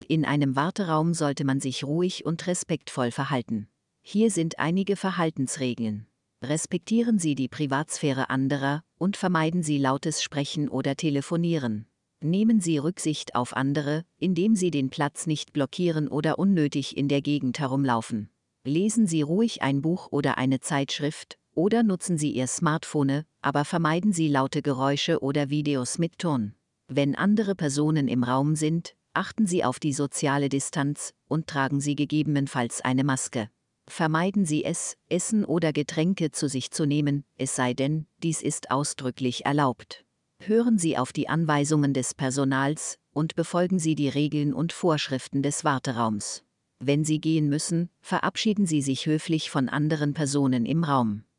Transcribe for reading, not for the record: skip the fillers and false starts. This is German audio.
In einem Warteraum sollte man sich ruhig und respektvoll verhalten. Hier sind einige Verhaltensregeln. Respektieren Sie die Privatsphäre anderer und vermeiden Sie lautes Sprechen oder Telefonieren. Nehmen Sie Rücksicht auf andere, indem Sie den Platz nicht blockieren oder unnötig in der Gegend herumlaufen. Lesen Sie ruhig ein Buch oder eine Zeitschrift oder nutzen Sie Ihr Smartphone, aber vermeiden Sie laute Geräusche oder Videos mit Ton. Wenn andere Personen im Raum sind, achten Sie auf die soziale Distanz und tragen Sie gegebenenfalls eine Maske. Vermeiden Sie es, Essen oder Getränke zu sich zu nehmen, es sei denn, dies ist ausdrücklich erlaubt. Hören Sie auf die Anweisungen des Personals und befolgen Sie die Regeln und Vorschriften des Warteraums. Wenn Sie gehen müssen, verabschieden Sie sich höflich von anderen Personen im Raum.